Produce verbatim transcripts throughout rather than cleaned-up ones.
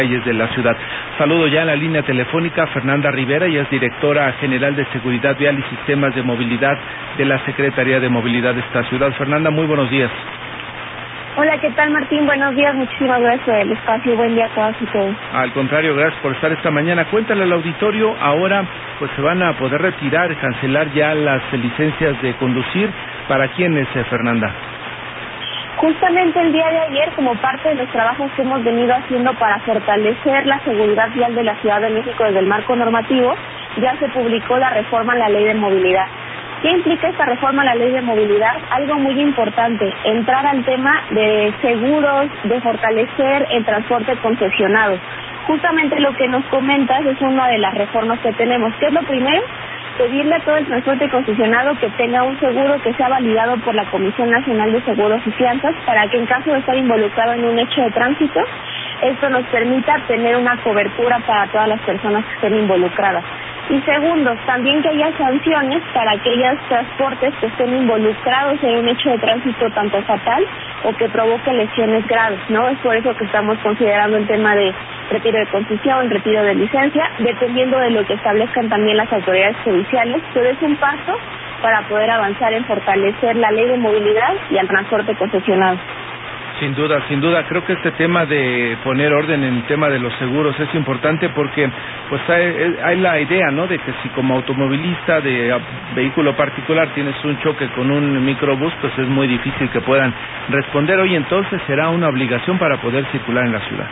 calles de la ciudad. Saludo ya en la línea telefónica a Fernanda Rivera, ella es directora general de Seguridad Vial y Sistemas de Movilidad de la Secretaría de Movilidad de esta ciudad. Fernanda, muy buenos días. Hola, ¿qué tal, Martín? Buenos días, muchísimas gracias por el espacio, buen día a todas y todos. Al contrario, gracias por estar esta mañana. Cuéntale al auditorio, ahora pues se van a poder retirar, cancelar ya las licencias de conducir. ¿Para quiénes, eh, Fernanda? Justamente el día de ayer, como parte de los trabajos que hemos venido haciendo para fortalecer la seguridad vial de la Ciudad de México desde el marco normativo, ya se publicó la reforma a la Ley de Movilidad. ¿Qué implica esta reforma a la Ley de Movilidad? Algo muy importante, entrar al tema de seguros, de fortalecer el transporte concesionado. Justamente lo que nos comentas es una de las reformas que tenemos. ¿Qué es lo primero? Pedirle a todo el transporte concesionado que tenga un seguro que sea validado por la Comisión Nacional de Seguros y Fianzas para que en caso de estar involucrado en un hecho de tránsito, esto nos permita tener una cobertura para todas las personas que estén involucradas. Y segundo, también que haya sanciones para aquellos transportes que estén involucrados en un hecho de tránsito tanto fatal o que provoque lesiones graves, ¿no? Es por eso que estamos considerando el tema de retiro de concesión, retiro de licencia, dependiendo de lo que establezcan también las autoridades judiciales, pero es un paso para poder avanzar en fortalecer la ley de movilidad y el transporte concesionado. Sin duda, sin duda, creo que este tema de poner orden en el tema de los seguros es importante porque pues hay, hay la idea, ¿no?, de que si como automovilista de vehículo particular tienes un choque con un microbús, pues es muy difícil que puedan responder. Hoy entonces será una obligación para poder circular en la ciudad.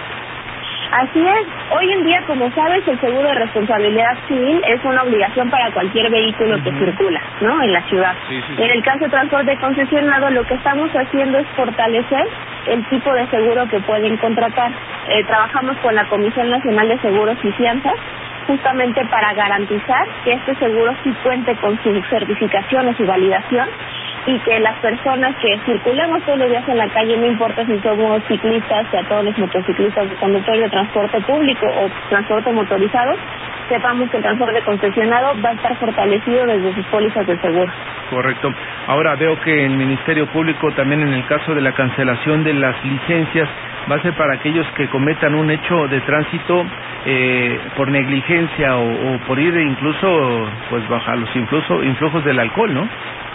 Así es, hoy en día, como sabes, el seguro de responsabilidad civil es una obligación para cualquier vehículo uh-huh. que circula, ¿no?, en la ciudad. Sí, sí, sí. En el caso de transporte concesionado, lo que estamos haciendo es fortalecer el tipo de seguro que pueden contratar. Eh, trabajamos con la Comisión Nacional de Seguros y Fianzas justamente para garantizar que este seguro sí cuente con sus certificaciones y validación, y que las personas que circulamos todos los días en la calle, no importa si somos ciclistas, a todos los motociclistas, conductores de transporte público o transporte motorizado, sepamos que el transporte concesionado va a estar fortalecido desde sus pólizas de seguro. Correcto. Ahora veo que el Ministerio Público también, en el caso de la cancelación de las licencias, va a ser para aquellos que cometan un hecho de tránsito eh, por negligencia o, o por ir incluso pues bajo los influjo, influjos del alcohol, ¿no?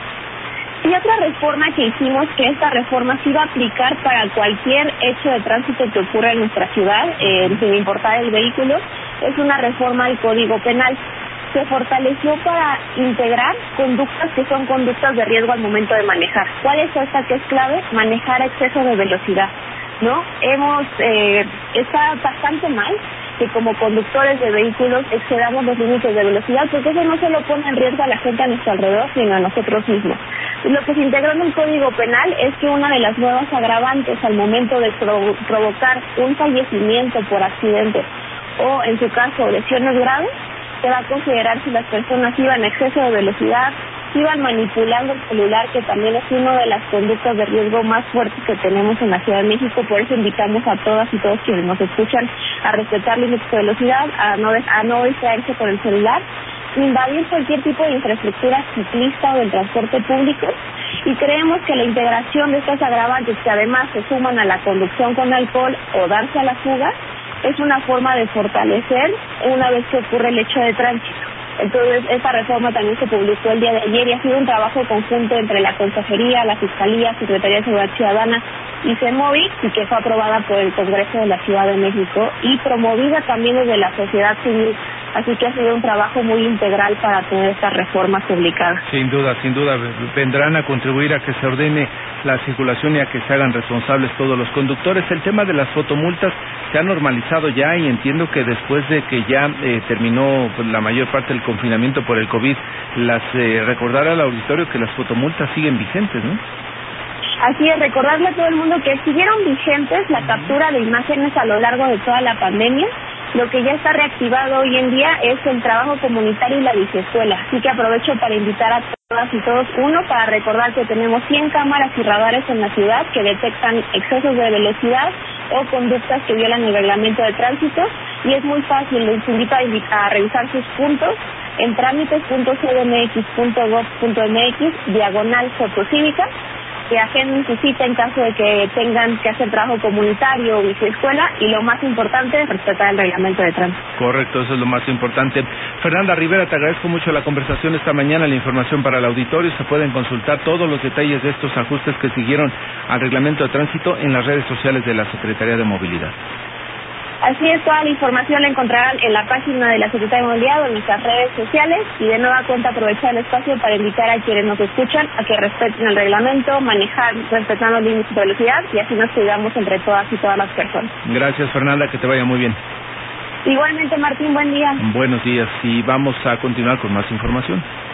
Y otra reforma que hicimos, que esta reforma sí va a aplicar para cualquier hecho de tránsito que ocurra en nuestra ciudad, eh, sin importar el vehículo, es una reforma al Código Penal. Se fortaleció para integrar conductas que son conductas de riesgo al momento de manejar. ¿Cuál es esta que es clave? Manejar a exceso de velocidad, ¿no? Hemos, eh, está bastante mal que como conductores de vehículos excedamos los límites de velocidad, porque eso no solo pone en riesgo a la gente a nuestro alrededor, sino a nosotros mismos. Lo que se integró en el Código Penal es que una de las nuevas agravantes al momento de provo- provocar un fallecimiento por accidente o, en su caso, lesiones graves, se va a considerar si las personas iban a exceso de velocidad, iban manipulando el celular, que también es una de las conductas de riesgo más fuertes que tenemos en la Ciudad de México. Por eso invitamos a todas y todos quienes nos escuchan a respetar límites de velocidad, a no, a no distraerse con el celular, invadir cualquier tipo de infraestructura ciclista o del transporte público, y creemos que la integración de estas agravantes, que además se suman a la conducción con alcohol o darse a la fuga, es una forma de fortalecer una vez que ocurre el hecho de tránsito. Entonces, esta reforma también se publicó el día de ayer y ha sido un trabajo conjunto entre la Consejería, la Fiscalía, Secretaría de Seguridad Ciudadana y CEMOVI, y que fue aprobada por el Congreso de la Ciudad de México y promovida también desde la sociedad civil. Así que ha sido un trabajo muy integral para tener estas reformas publicadas. Sin duda, sin duda, vendrán a contribuir a que se ordene la circulación y a que se hagan responsables todos los conductores. El tema de las fotomultas se ha normalizado ya, y entiendo que después de que ya eh, terminó pues, la mayor parte del confinamiento por el COVID, las eh, recordar al auditorio que las fotomultas siguen vigentes, ¿no? Así es, recordarle a todo el mundo que siguieron vigentes la captura de imágenes a lo largo de toda la pandemia. Lo que ya está reactivado hoy en día es el trabajo comunitario y la biciescuela. Así que aprovecho para invitar a todas y todos, uno, para recordar que tenemos cien cámaras y radares en la ciudad que detectan excesos de velocidad o conductas que violan el reglamento de tránsito, y es muy fácil, les invito a, invitar, a revisar sus puntos en trámites punto c d m x punto gov punto m x diagonal fotocívica que agenden su cita en caso de que tengan que hacer trabajo comunitario o biciescuela, y lo más importante, respetar el reglamento de tránsito. Correcto, eso es lo más importante. Fernanda Rivera, te agradezco mucho la conversación esta mañana, la información para el auditorio. Se pueden consultar todos los detalles de estos ajustes que siguieron al reglamento de tránsito en las redes sociales de la Secretaría de Movilidad. Así es, toda la información la encontrarán en la página de la Secretaría de Movilidad o en nuestras redes sociales, y de nueva cuenta aprovechar el espacio para invitar a quienes nos escuchan a que respeten el reglamento, manejar respetando los límites de velocidad, y así nos cuidamos entre todas y todas las personas. Gracias, Fernanda, que te vaya muy bien. Igualmente, Martín, buen día. Buenos días, y vamos a continuar con más información.